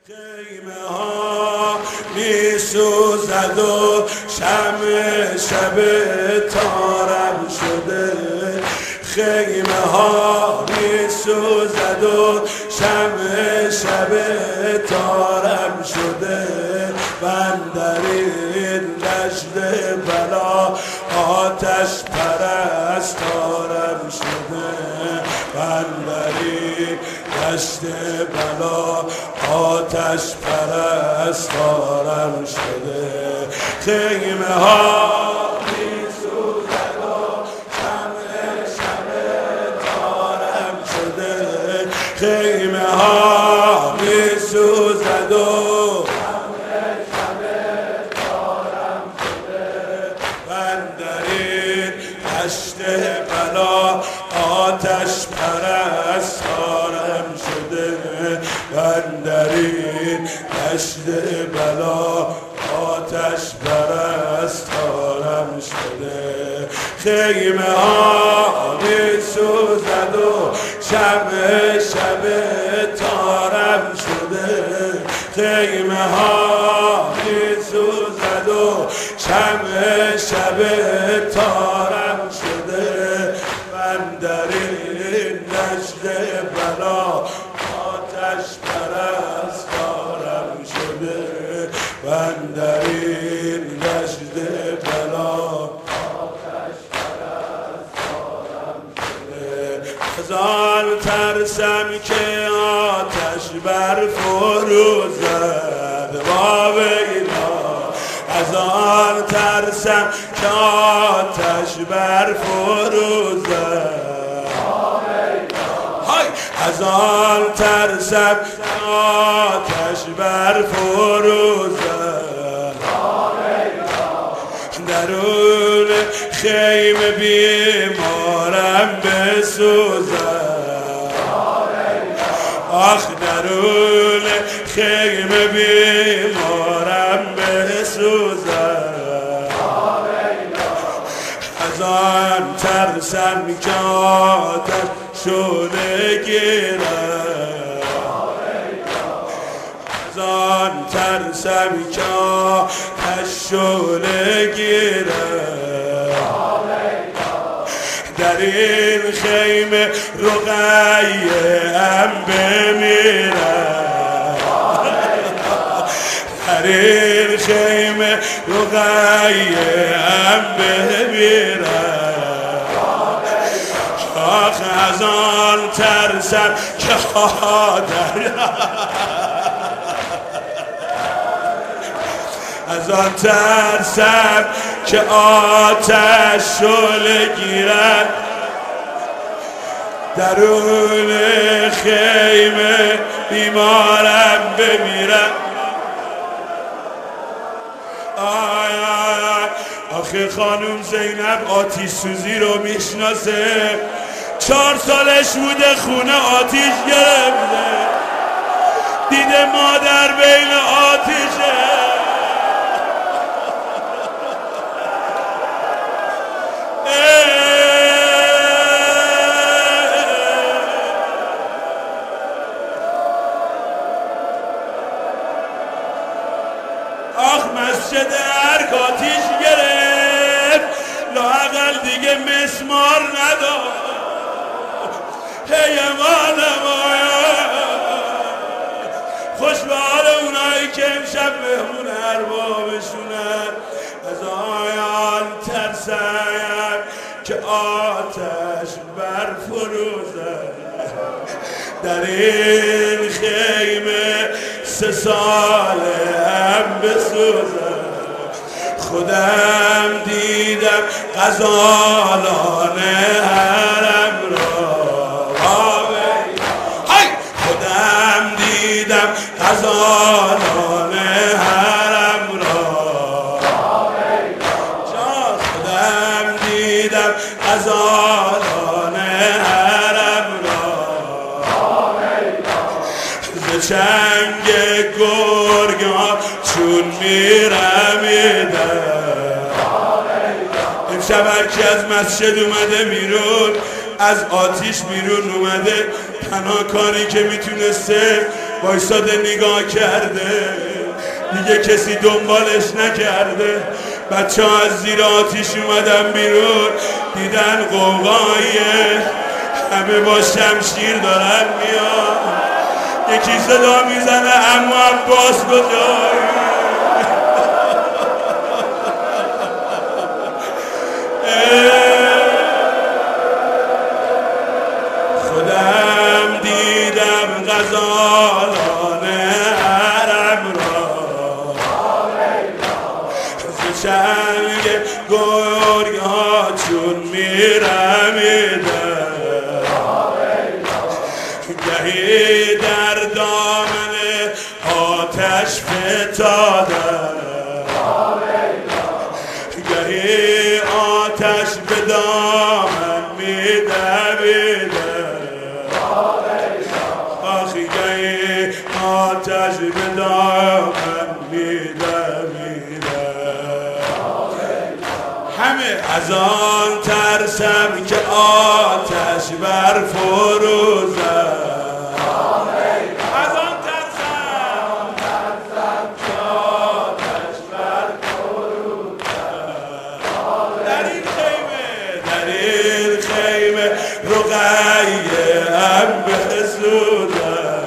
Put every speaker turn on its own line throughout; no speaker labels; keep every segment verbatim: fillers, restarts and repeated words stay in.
خیمه ها می سوزد و شمع شب تارم شده. خیمه ها می سوزد و شمع شب تارم شده. من در این دشت بلا آتش پرستارم شده. من در این دشت بلا آتش پرستارم شده. خیمه ها می سوزد و شمع شب تارم شده. خیمه ها می سوزد و شمع شب تارم شده. من در این دشت بلا آتش پرستارم شده. من در این دشت بلا آتش پرستارم شده. خیمه ها می سوزد و شمع شب تارم شده. خیمه ها می سوزد و شمع شب تارم شده. من در این دشت بلا آتش پرستارم شده. من در این دشت بلا آتش پرستارم شده. از آن ترسم که آتش برفروزد با ویلا. از آن ترسم که آتش برفروزد. از آن ترسم آتش برفروزد. درون خیمه بیمارم بسوزد. آخ درون خیمه بیمارم بسوزد. از آن ترسم که آتش شعله گیرد. از آن ترسم که آتش شعله گیرد. در این خیمه رقیه هم بمیرد. در این خیمه رقیه هم بمیرد. آخ از آن ترسم که خادر از آن ترسم که آتش شعله گیرد. درون خیمه بیمارم بمیرد. آی آی آخه خانم زینب آتیش سوزی رو میشناسه. چهار سالش بوده خونه آتیش گرفته. دیده مادر بین آتیشه. آخ مسجد ارک آتیش گرفت. لااقل دیگه مسمار نداشت. هی مالم آیا خوش به حال اونایی که امشب مهمون اربابشونن. از آیان ترسم که آتش برفروزد. در این خیمه سه ساله هم بسوزد. خودم دیدم غزالان حرم را. خودم دیدم غزالان حرم را. خودم دیدم غزالان حرم را. ز چنگ گرگان چون میرمیدن. امشب هرکی از مسجد اومده بیرون، از آتیش بیرون اومده، تنها کاری که میتونسته وایساده نگاه کرده، دیگه کسی دنبالش نکرده. بچه ها از زیر آتیش اومدن بیرون، دیدن قوقاییه، همه با شمشیر دارن میان. یکی صدا میزنه اما عباس کجایی؟ خودم دیدم غزالان عرب را، ز چنگ گرگ ها چون میرمیدن، گهی در دامن آتش فتادن، گهی آتش به دامن میدویدن، آخی گهی آتش به دامن میدویدن. همه از آن ترسم که آتش بر فروزم، از آن ترسم که آتش بر فروزم. در این خیمه در این خیمه رقیه ام بسوزم،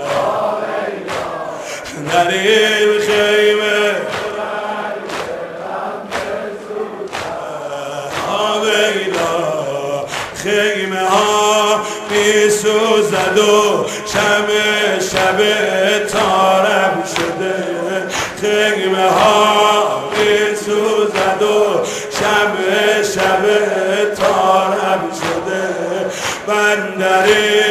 در این خیمه خیمه ها می سوزد و شمع شب تارم شده، خیمه ها می سوزد و شمع شب تارم شده. بندری